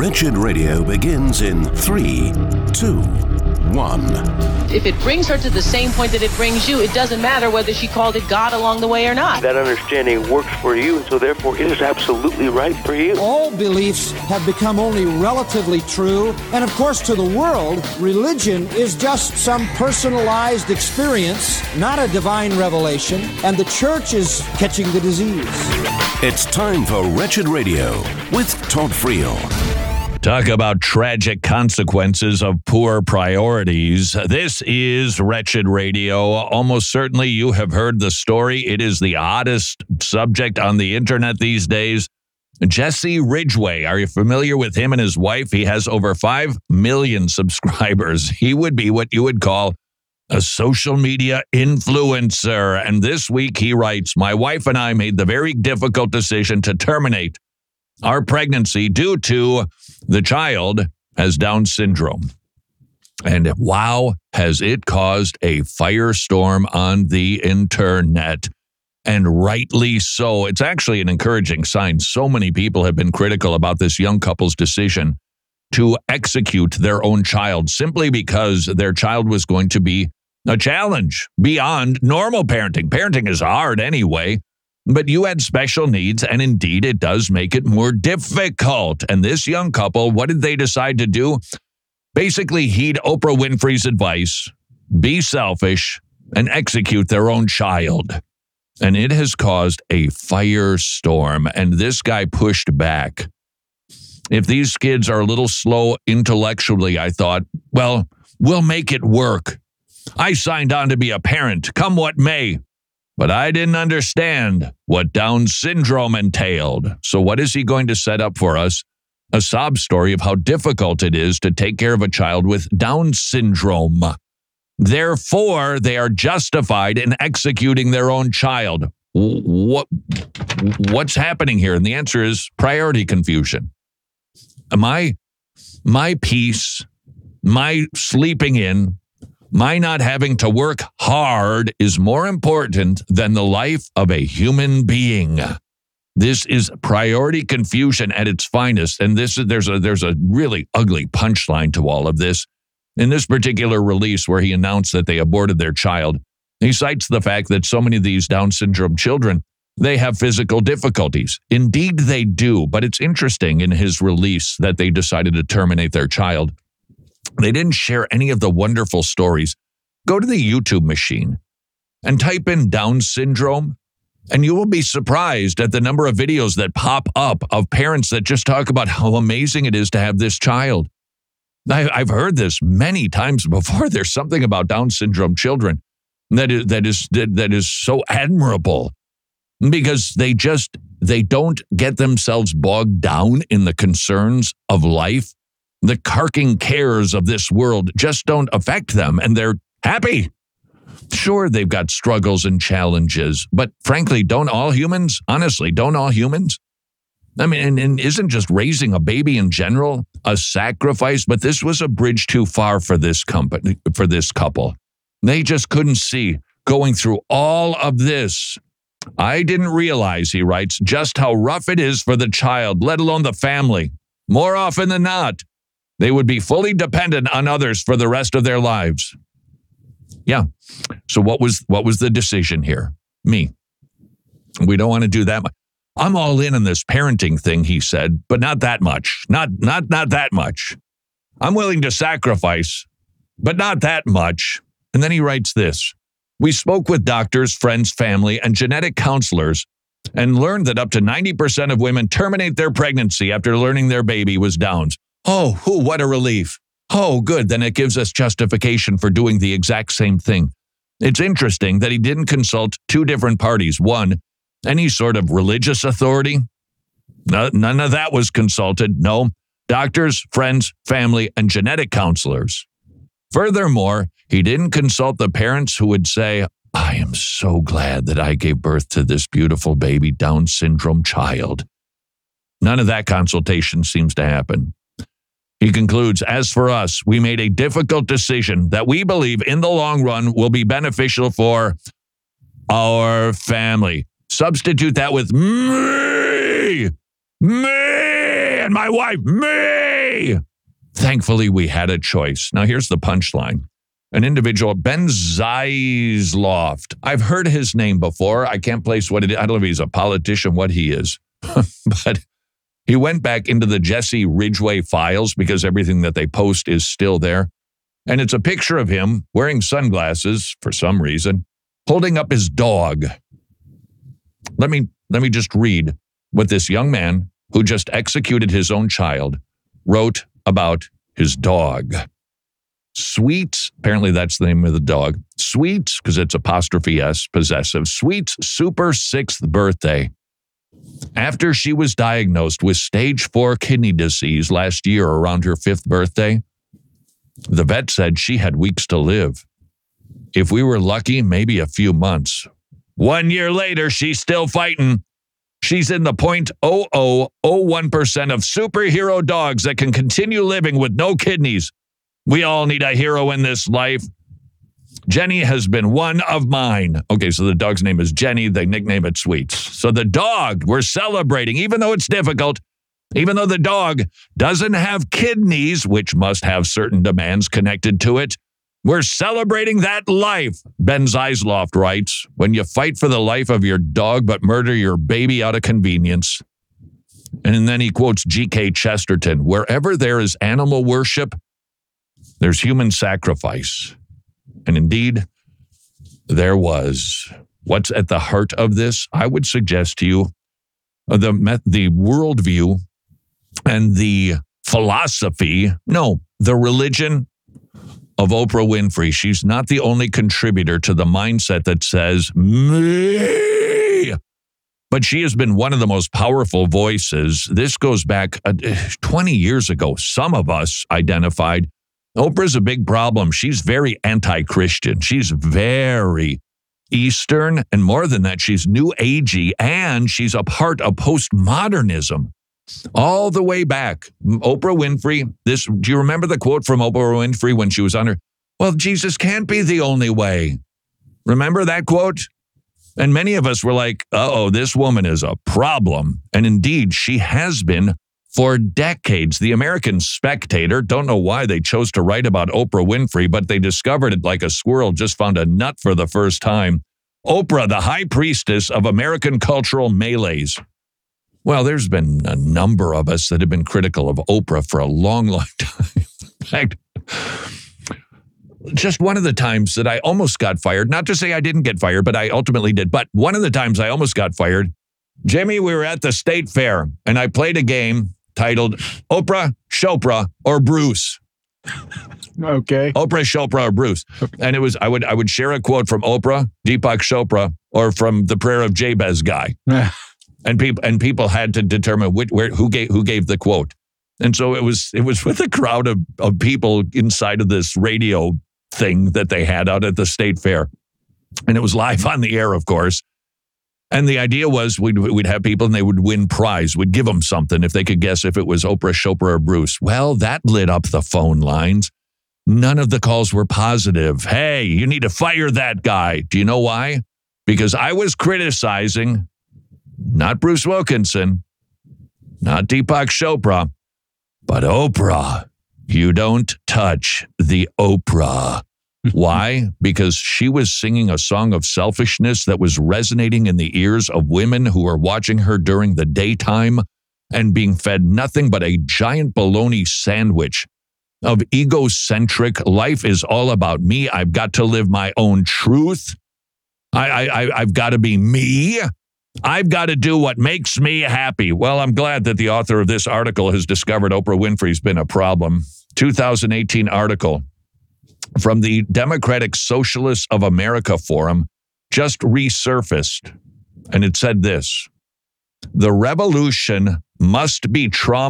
Wretched Radio begins in 3, 2, 1. If it brings her to the same point that it brings you, it doesn't matter whether she called it God along the way or not. That understanding works for you, and so therefore it is absolutely right for you. All beliefs have become only relatively true, and of course to the world, religion is just some personalized experience, not a divine revelation, and the church is catching the disease. It's time for Wretched Radio with Todd Friel. Talk about tragic consequences of poor priorities. This is Wretched Radio. Almost certainly you have heard the story. It is the hottest subject on the internet these days. Jesse Ridgway, are you familiar with him and his wife? He has over 5 million subscribers. He would be what you would call a social media influencer. And this week he writes, "My wife and I made the very difficult decision to terminate our pregnancy due to the child has Down syndrome. And wow, has it caused a firestorm on the internet. And rightly so. It's actually an encouraging sign. So many people have been critical about this young couple's decision to execute their own child simply because their child was going to be a challenge beyond normal parenting. Parenting is hard anyway. But you had special needs, and indeed, it does make it more difficult. And this young couple, what did they decide to do? Basically, heed Oprah Winfrey's advice, be selfish, and execute their own child. And it has caused a firestorm, and this guy pushed back. If these kids are a little slow intellectually, I thought, well, we'll make it work. I signed on to be a parent, come what may. But I didn't understand what Down syndrome entailed. So what is he going to set up for us? A sob story of how difficult it is to take care of a child with Down syndrome. Therefore, they are justified in executing their own child. What's happening here? And the answer is priority confusion. My peace, my sleeping in, my not having to work hard is more important than the life of a human being. This is priority confusion at its finest, and there's a really ugly punchline to all of this. In this particular release where he announced that they aborted their child, he cites the fact that so many of these Down syndrome children, they have physical difficulties. Indeed, they do, but it's interesting in his release that they decided to terminate their child. They didn't share any of the wonderful stories. Go to the YouTube machine and type in Down syndrome, and you will be surprised at the number of videos that pop up of parents that just talk about how amazing it is to have this child. I've heard this many times before. There's something about Down syndrome children that is so admirable because they don't get themselves bogged down in the concerns of life. The carking cares of this world just don't affect them, and they're happy. Sure, they've got struggles and challenges, but frankly, don't all humans? I mean, and isn't just raising a baby in general a sacrifice? But this was a bridge too far for this couple. They just couldn't see going through all of this. I didn't realize, he writes, just how rough it is for the child, let alone the family. More often than not, they would be fully dependent on others for the rest of their lives. Yeah. So what was the decision here? Me. We don't want to do that much. I'm all in on this parenting thing, he said, but not that much. Not that much. I'm willing to sacrifice, but not that much. And then he writes this. We spoke with doctors, friends, family, and genetic counselors and learned that up to 90% of women terminate their pregnancy after learning their baby was Down's. Oh, what a relief. Oh, good. Then it gives us justification for doing the exact same thing. It's interesting that he didn't consult two different parties. One, any sort of religious authority. None of that was consulted. No, doctors, friends, family, and genetic counselors. Furthermore, he didn't consult the parents who would say, I am so glad that I gave birth to this beautiful baby Down syndrome child. None of that consultation seems to happen. He concludes, as for us, we made a difficult decision that we believe in the long run will be beneficial for our family. Substitute that with me, and on my wife? Me! Thankfully, we had a choice. Now, here's the punchline. An individual, Ben Zeisloft. I've heard his name before. I can't place what it is. I don't know if he's a politician, what he is. But he went back into the Jesse Ridgway files because everything that they post is still there. And it's a picture of him wearing sunglasses for some reason, holding up his dog. Let me just read what this young man who just executed his own child wrote about his dog. Sweets, apparently that's the name of the dog. Sweets, because it's apostrophe S, possessive. Sweets' super 6th birthday. After she was diagnosed with stage 4 kidney disease last year around her 5th birthday, the vet said she had weeks to live. If we were lucky, maybe a few months. 1 year later, she's still fighting. She's in the 0.0001% of superhero dogs that can continue living with no kidneys. We all need a hero in this life. Jenny has been one of mine. Okay, so the dog's name is Jenny. They nickname it Sweets. So the dog, we're celebrating, even though it's difficult, even though the dog doesn't have kidneys, which must have certain demands connected to it, we're celebrating that life. Ben Zeisloft writes, when you fight for the life of your dog but murder your baby out of convenience. And then he quotes G.K. Chesterton, wherever there is animal worship, there's human sacrifice. And indeed, there was. What's at the heart of this? I would suggest to you the worldview and the philosophy, the religion of Oprah Winfrey. She's not the only contributor to the mindset that says, me. But she has been one of the most powerful voices. This goes back 20 years ago. Some of us identified Oprah's a big problem. She's very anti-Christian. She's very Eastern. And more than that, she's New Agey. And she's a part of postmodernism. All the way back. Oprah Winfrey, do you remember the quote from Oprah Winfrey when she was on her? Well, Jesus can't be the only way. Remember that quote? And many of us were like, uh-oh, this woman is a problem. And indeed, she has been for decades. The American Spectator, don't know why they chose to write about Oprah Winfrey, but they discovered it like a squirrel just found a nut for the first time. Oprah, the high priestess of American cultural melees. Well, there's been a number of us that have been critical of Oprah for a long, long time. In fact, just one of the times that I almost got fired, not to say I didn't get fired, but I ultimately did. But one of the times I almost got fired, Jimmy, we were at the state fair and I played a game titled Oprah, Chopra, or Bruce. Okay. Oprah, Chopra, or Bruce. And it was I would share a quote from Oprah, Deepak Chopra, or from the Prayer of Jabez guy. And people had to determine who gave the quote. And so it was with a crowd of people inside of this radio thing that they had out at the state fair. And it was live on the air, of course. And the idea was we'd have people and they would win prize. We'd give them something if they could guess if it was Oprah, Chopra, or Bruce. Well, that lit up the phone lines. None of the calls were positive. Hey, you need to fire that guy. Do you know why? Because I was criticizing not Bruce Wilkinson, not Deepak Chopra, but Oprah. You don't touch the Oprah. Why? Because she was singing a song of selfishness that was resonating in the ears of women who were watching her during the daytime and being fed nothing but a giant bologna sandwich of egocentric, life is all about me. I've got to live my own truth. I've got to be me. I've got to do what makes me happy. Well, I'm glad that the author of this article has discovered Oprah Winfrey's been a problem. 2018 article from the Democratic Socialists of America Forum just resurfaced. And it said this: the revolution must be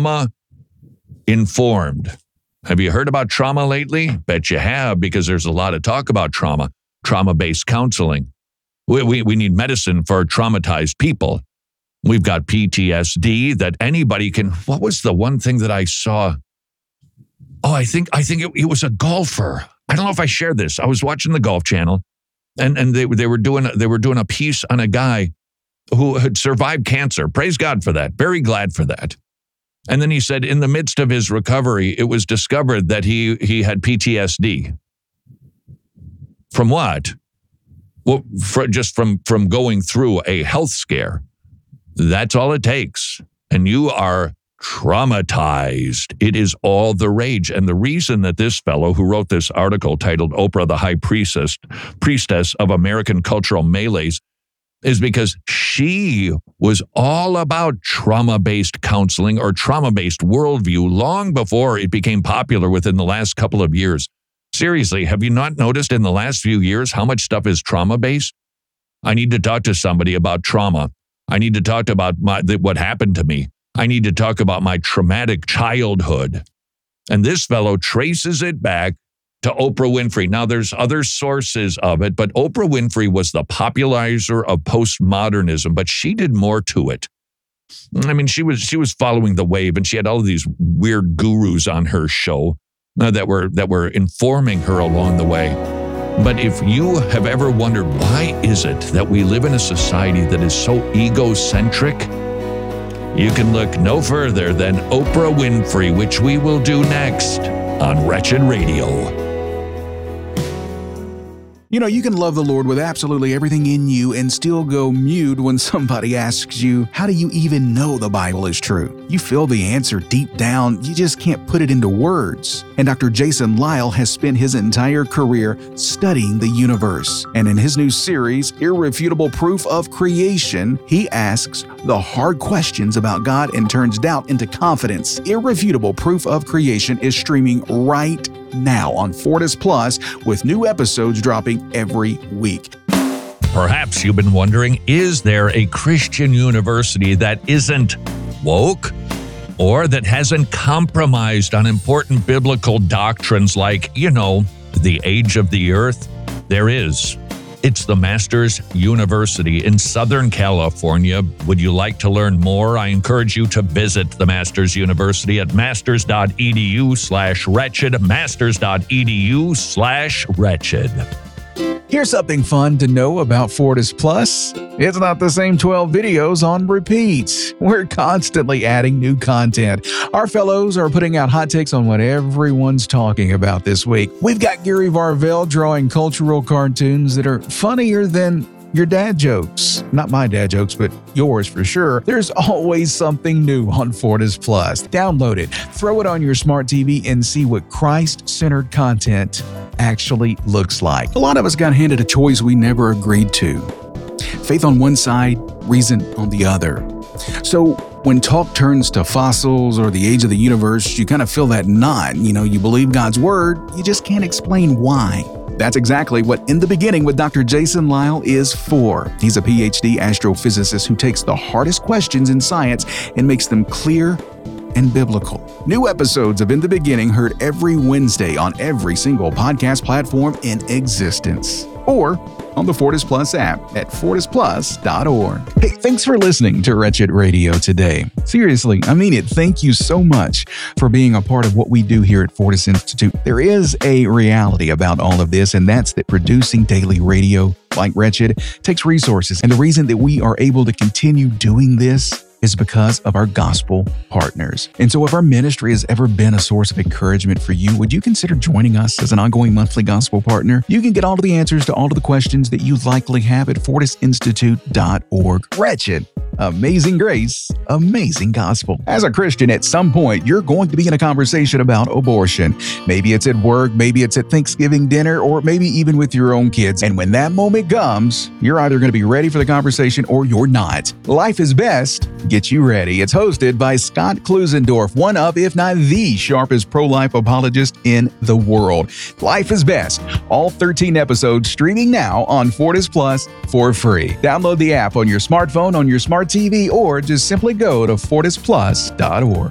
trauma-informed. Have you heard about trauma lately? Bet you have, because there's a lot of talk about trauma, trauma-based counseling. We need medicine for traumatized people. We've got PTSD that anybody can. What was the one thing that I saw? Oh, I think it was a golfer. I don't know if I shared this. I was watching the Golf Channel, and they were doing a piece on a guy who had survived cancer. Praise God for that. Very glad for that. And then he said in the midst of his recovery, it was discovered that he had PTSD. From what? Well, just from going through a health scare. That's all it takes. And you are traumatized. It is all the rage. And the reason that this fellow who wrote this article titled Oprah, the High Priestess of American Cultural Melees, is because she was all about trauma-based counseling or trauma-based worldview long before it became popular within the last couple of years. Seriously, have you not noticed in the last few years how much stuff is trauma-based? I need to talk to somebody about trauma. I need to talk about what happened to me. I need to talk about my traumatic childhood. And this fellow traces it back to Oprah Winfrey. Now, there's other sources of it, but Oprah Winfrey was the popularizer of postmodernism, but she did more to it. I mean, she was following the wave, and she had all of these weird gurus on her show that were informing her along the way. But if you have ever wondered why is it that we live in a society that is so egocentric, you can look no further than Oprah Winfrey, which we will do next on Wretched Radio. You know, you can love the Lord with absolutely everything in you and still go mute when somebody asks you, how do you even know the Bible is true? You feel the answer deep down, you just can't put it into words. And Dr. Jason Lisle has spent his entire career studying the universe. And in his new series, Irrefutable Proof of Creation, he asks the hard questions about God and turns doubt into confidence. Irrefutable Proof of Creation is streaming right now on Fortis Plus, with new episodes dropping every week. Perhaps you've been wondering, is there a Christian university that isn't woke or that hasn't compromised on important biblical doctrines like, the age of the earth? There is. It's the Masters University in Southern California. Would you like to learn more? I encourage you to visit the Masters University at masters.edu/wretched, masters.edu/wretched. Here's something fun to know about Fortis Plus. It's not the same 12 videos on repeat. We're constantly adding new content. Our fellows are putting out hot takes on what everyone's talking about this week. We've got Gary Varvel drawing cultural cartoons that are funnier than your dad jokes. Not my dad jokes, but yours for sure. There's always something new on Fortis Plus. Download it, throw it on your smart TV, and see what Christ-centered content actually looks like. A lot of us got handed a choice we never agreed to. Faith on one side, reason on the other. So when talk turns to fossils or the age of the universe, you kind of feel that knot. You believe God's word, you just can't explain why. That's exactly what In the Beginning with Dr. Jason Lisle is for. He's a PhD astrophysicist who takes the hardest questions in science and makes them clear and biblical. New episodes of In the Beginning heard every Wednesday on every single podcast platform in existence, or on the Fortis Plus app at fortisplus.org. Hey, thanks for listening to Wretched Radio today. Seriously, I mean it. Thank you so much for being a part of what we do here at Fortis Institute. There is a reality about all of this, and that's that producing daily radio like Wretched takes resources. And the reason that we are able to continue doing this is because of our gospel partners. And so if our ministry has ever been a source of encouragement for you, would you consider joining us as an ongoing monthly gospel partner? You can get all of the answers to all of the questions that you likely have at fortisinstitute.org. Wretched, amazing grace, amazing gospel. As a Christian, at some point, you're going to be in a conversation about abortion. Maybe it's at work, maybe it's at Thanksgiving dinner, or maybe even with your own kids. And when that moment comes, you're either going to be ready for the conversation or you're not. Life is Best Get You Ready. It's hosted by Scott Klusendorf, one of, if not the sharpest pro-life apologist in the world. Life is Best. All 13 episodes streaming now on Fortis Plus for free. Download the app on your smartphone, on your smart TV, or just simply go to fortisplus.org.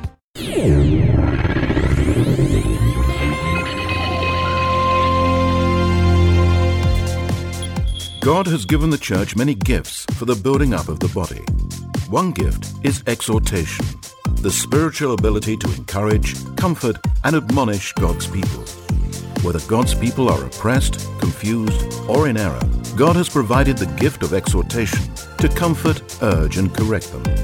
God has given the church many gifts for the building up of the body. One gift is exhortation, the spiritual ability to encourage, comfort, and admonish God's people. Whether God's people are oppressed, confused, or in error, God has provided the gift of exhortation to comfort, urge, and correct them.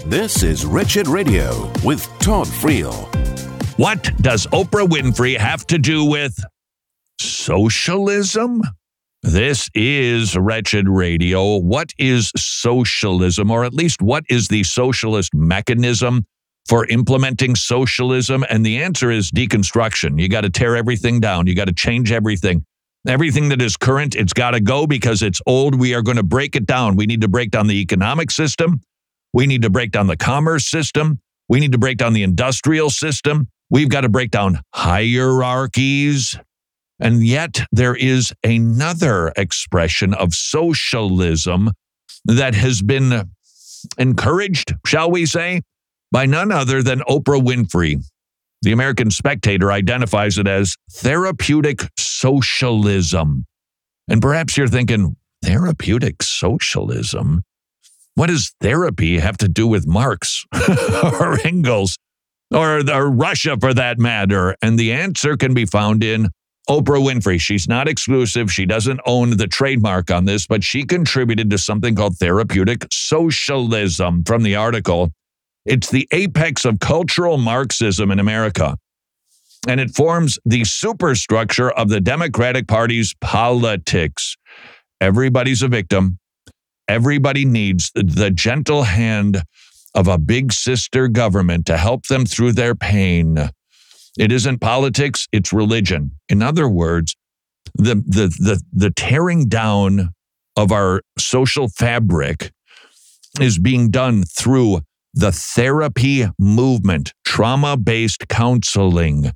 This is Wretched Radio with Todd Friel. What does Oprah Winfrey have to do with socialism? This is Wretched Radio. What is socialism, or at least what is the socialist mechanism for implementing socialism? And the answer is deconstruction. You got to tear everything down. You got to change everything. Everything that is current, it's got to go because it's old. We are going to break it down. We need to break down the economic system. We need to break down the commerce system. We need to break down the industrial system. We've got to break down hierarchies. And yet there is another expression of socialism that has been encouraged, shall we say, by none other than Oprah Winfrey. The American Spectator identifies it as therapeutic socialism. And perhaps you're thinking, therapeutic socialism? What does therapy have to do with Marx or Engels or Russia for that matter? And the answer can be found in Oprah Winfrey. She's not exclusive. She doesn't own the trademark on this, but she contributed to something called therapeutic socialism. From the article, it's the apex of cultural Marxism in America, and it forms the superstructure of the Democratic Party's politics. Everybody's a victim. Everybody needs the gentle hand of a big sister government to help them through their pain. It isn't politics, it's religion. In other words, the tearing down of our social fabric is being done through the therapy movement, trauma-based counseling.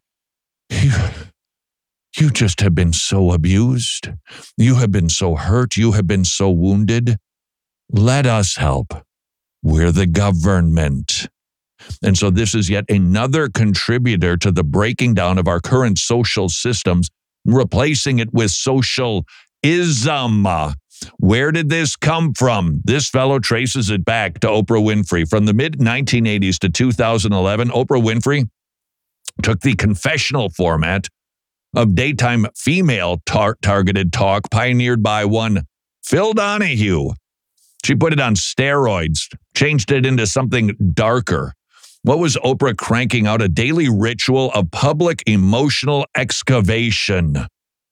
You just have been so abused. You have been so hurt. You have been so wounded. Let us help. We're the government. And so this is yet another contributor to the breaking down of our current social systems, replacing it with socialism. Where did this come from? This fellow traces it back to Oprah Winfrey. From the mid-1980s to 2011, Oprah Winfrey took the confessional format of daytime female targeted talk pioneered by one Phil Donahue. She put it on steroids, changed it into something darker. What was Oprah cranking out? A daily ritual of public emotional excavation.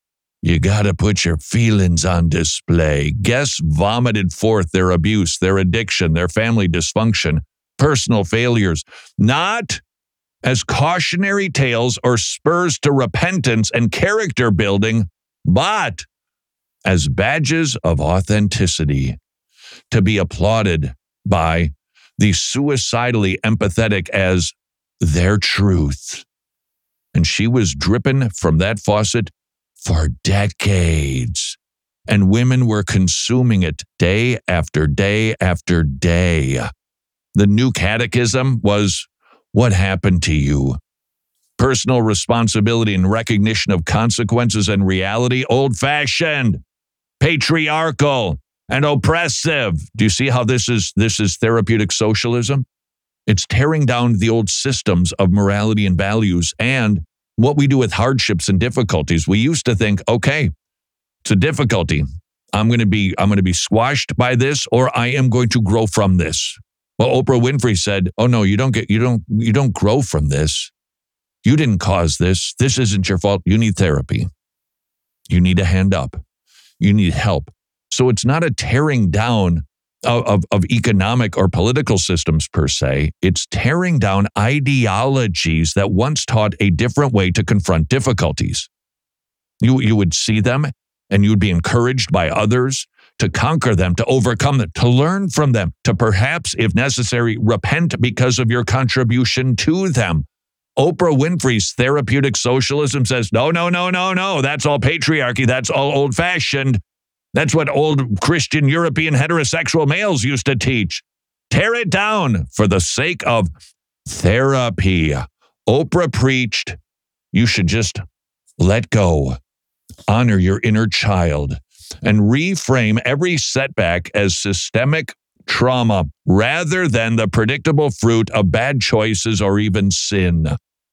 You got to put your feelings on display. Guests vomited forth their abuse, their addiction, their family dysfunction, personal failures, not as cautionary tales or spurs to repentance and character building, but as badges of authenticity to be applauded by the suicidally empathetic as their truth. And she was dripping from that faucet for decades. And women were consuming it day after day after day. The new catechism was, what happened to you? Personal responsibility and recognition of consequences and reality, old-fashioned, patriarchal, and oppressive. Do you see how this is therapeutic socialism? It's tearing down the old systems of morality and values and what we do with hardships and difficulties. We used to think, okay, it's a difficulty. I'm going to be squashed by this, or I am going to grow from this. Well, Oprah Winfrey said, "Oh no, you don't grow from this. You didn't cause this. This isn't your fault. You need therapy. You need a hand up. You need help." So it's not a tearing down of economic or political systems per se. It's tearing down ideologies that once taught a different way to confront difficulties. You would see them and you would be encouraged by others to conquer them, to overcome them, to learn from them, to perhaps, if necessary, repent because of your contribution to them. Oprah Winfrey's therapeutic socialism says, no, that's all patriarchy, that's all old-fashioned. That's what old Christian European heterosexual males used to teach. Tear it down for the sake of therapy. Oprah preached, you should just let go, honor your inner child, and reframe every setback as systemic trauma rather than the predictable fruit of bad choices or even sin.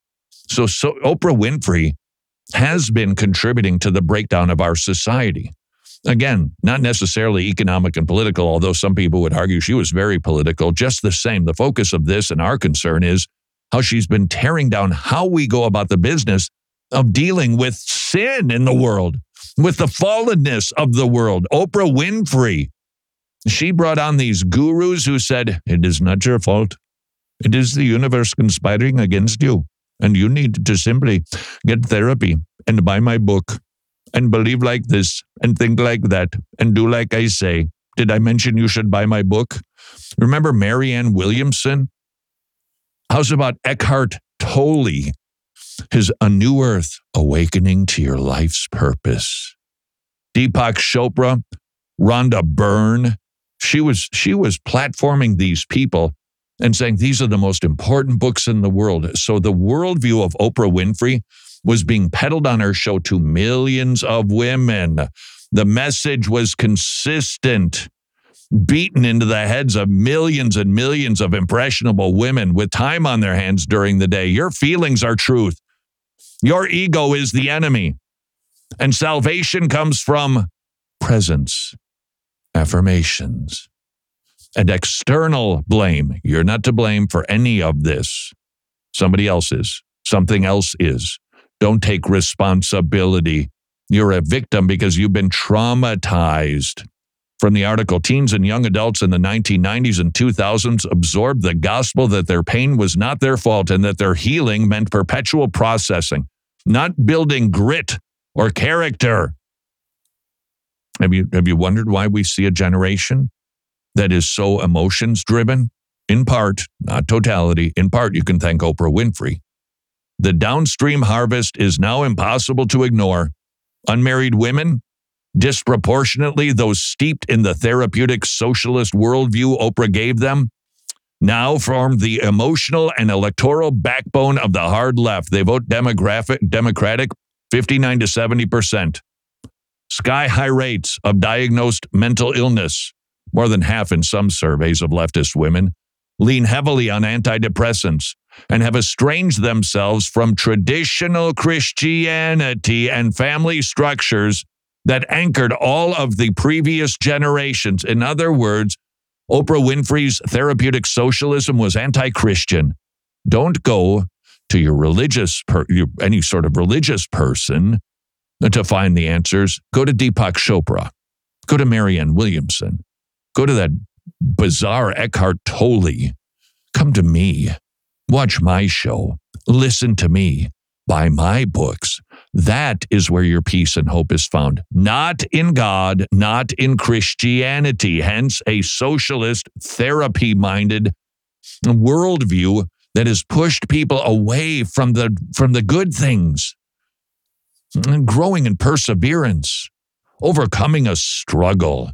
So Oprah Winfrey has been contributing to the breakdown of our society. Again, not necessarily economic and political, although some people would argue she was very political. Just the same, the focus of this and our concern is how she's been tearing down how we go about the business of dealing with sin in the world, with the fallenness of the world. Oprah Winfrey, she brought on these gurus who said, it is not your fault. It is the universe conspiring against you. And you need to simply get therapy and buy my book and believe like this and think like that and do like I say. Did I mention you should buy my book? Remember Marianne Williamson? How's about Eckhart Tolle? His A New Earth, Awakening to Your Life's Purpose. Deepak Chopra, Rhonda Byrne. She was platforming these people and saying these are the most important books in the world. So the worldview of Oprah Winfrey was being peddled on her show to millions of women. The message was consistent, beaten into the heads of millions and millions of impressionable women with time on their hands during the day. Your feelings are truth. Your ego is the enemy. And salvation comes from presence, affirmations, and external blame. You're not to blame for any of this. Somebody else is. Something else is. Don't take responsibility. You're a victim because you've been traumatized. From the article, teens and young adults in the 1990s and 2000s absorbed the gospel that their pain was not their fault and that their healing meant perpetual processing, not building grit or character. Have you wondered why we see a generation that is so emotions driven? In part, not totality, in part you can thank Oprah Winfrey. The downstream harvest is now impossible to ignore. Unmarried women, disproportionately those steeped in the therapeutic socialist worldview Oprah gave them, now form the emotional and electoral backbone of the hard left. They vote Democratic 59 to 70%. Sky-high rates of diagnosed mental illness, more than half in some surveys of leftist women, lean heavily on antidepressants and have estranged themselves from traditional Christianity and family structures that anchored all of the previous generations. In other words, Oprah Winfrey's therapeutic socialism was anti-Christian. Don't go to your any sort of religious person to find the answers. Go to Deepak Chopra. Go to Marianne Williamson. Go to that bizarre Eckhart Tolle. Come to me. Watch my show. Listen to me. Buy my books. That is where your peace and hope is found. Not in God, not in Christianity. Hence, a socialist, therapy-minded worldview that has pushed people away from the good things. Growing in perseverance, overcoming a struggle,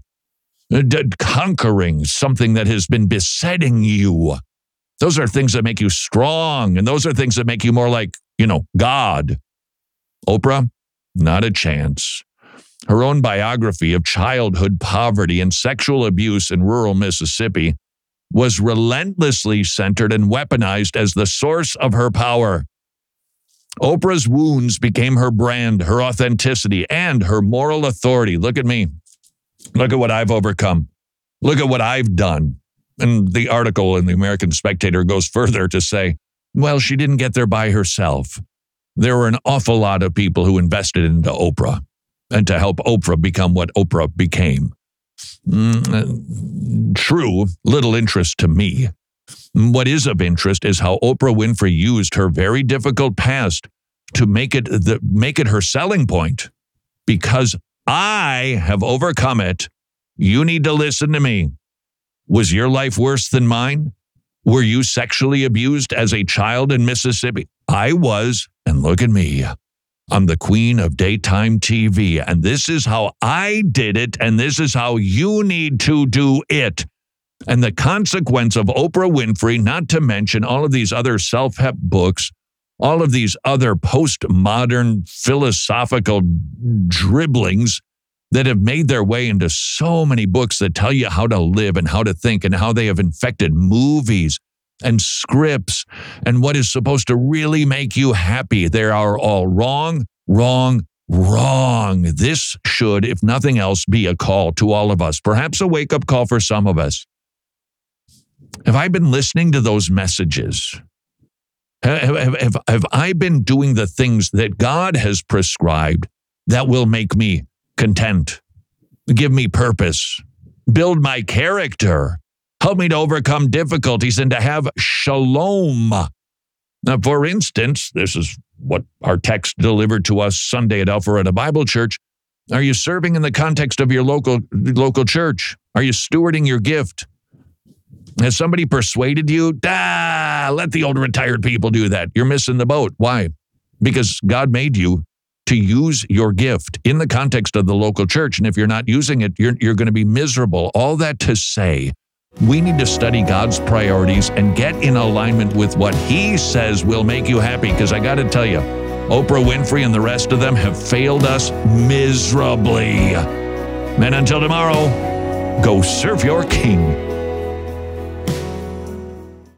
conquering something that has been besetting you. Those are things that make you strong, and those are things that make you more like, God. Oprah, not a chance. Her own biography of childhood poverty and sexual abuse in rural Mississippi was relentlessly centered and weaponized as the source of her power. Oprah's wounds became her brand, her authenticity, and her moral authority. Look at me. Look at what I've overcome. Look at what I've done. And the article in the American Spectator goes further to say, well, she didn't get there by herself. There were an awful lot of people who invested into Oprah and to help Oprah become what Oprah became. True, little interest to me. What is of interest is how Oprah Winfrey used her very difficult past to make it her selling point. Because I have overcome it, you need to listen to me. Was your life worse than mine? Were you sexually abused as a child in Mississippi? I was, and look at me. I'm the queen of daytime TV, and this is how I did it, and this is how you need to do it. And the consequence of Oprah Winfrey, not to mention all of these other self-help books, all of these other postmodern philosophical dribblings that have made their way into so many books that tell you how to live and how to think and how they have infected movies and scripts and what is supposed to really make you happy. They are all wrong, wrong, wrong. This should, if nothing else, be a call to all of us, perhaps a wake-up call for some of us. Have I been listening to those messages? Have I been doing the things that God has prescribed that will make me content, give me purpose, build my character, help me to overcome difficulties and to have shalom? Now, for instance, this is what our text delivered to us Sunday at Alpharetta Bible Church. Are you serving in the context of your local church? Are you stewarding your gift? Has somebody persuaded you? Let the old retired people do that. You're missing the boat. Why? Because God made you to use your gift in the context of the local church. And if you're not using it, you're going to be miserable. All that to say, we need to study God's priorities and get in alignment with what He says will make you happy. Because I got to tell you, Oprah Winfrey and the rest of them have failed us miserably. And until tomorrow, go serve your King.